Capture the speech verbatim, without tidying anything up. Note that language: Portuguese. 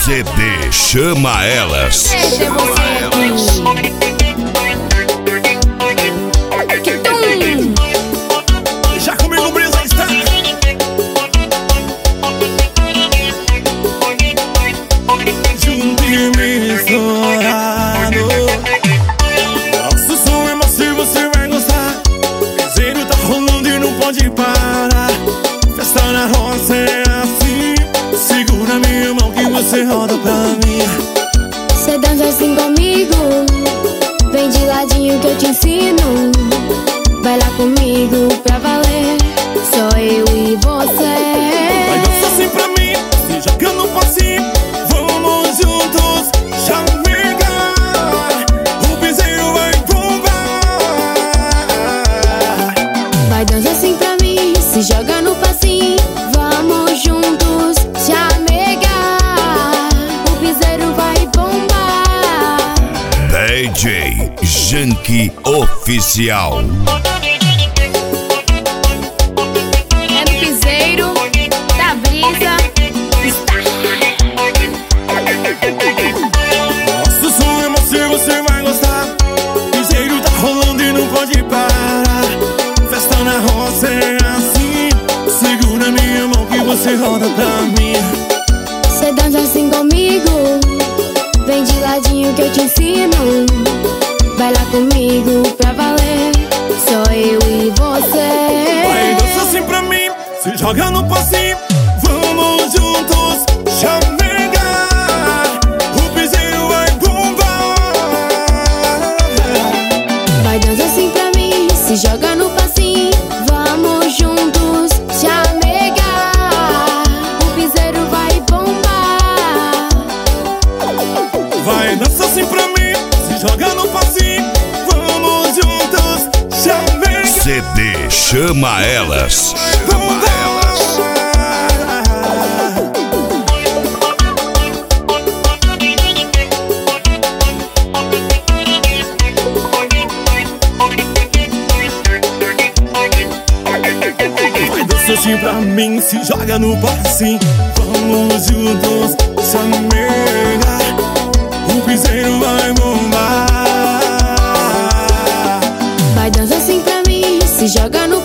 C D Chama Elas. Chama Elas. Já comigo, brisa está. Junto e misturado. Nosso som é macio, você vai gostar. Piseiro tá rolando e não pode parar. Festa na roça é assim. Segura minha mão que você roda pra mim. Cê dança assim comigo, vem de ladinho que eu te ensino. Vai lá comigo pra valer, só eu e você. Vai dançar assim pra mim, se joga no passinho. Vamos juntos, chamegar. O piseiro vai bombar. Vai dançar assim pra mim, se joga no passinho. Vamos juntos, chamegar. O piseiro vai bombar. D J Junkie Oficial. É no piseiro da brisa. Está. Nosso som é macio, você vai gostar. Piseiro tá rolando e não pode parar. Festa na roça é assim. Segura minha mão que você roda pra mim. Cê dança assim comigo, vem de ladinho que eu te ensino. Vai lá comigo pra valer, só eu e você. Vai dançar assim pra mim, se joga no passinho. Vamos juntos, chamegar. O piseiro vai bombar. Vai dançar assim pra mim, se joga no passinho. Vamos juntos, chamegar. O piseiro vai bombar. Vai dançar assim pra mim, se joga no passinho. Vamos juntos, chamegar. C D Chama Elas. Chama Elas. Vai dançar assim pra mim, se joga no passinho. Vamos juntos, chamegar. O piseiro vai bombar. Vai dançar assim pra mim, se joga no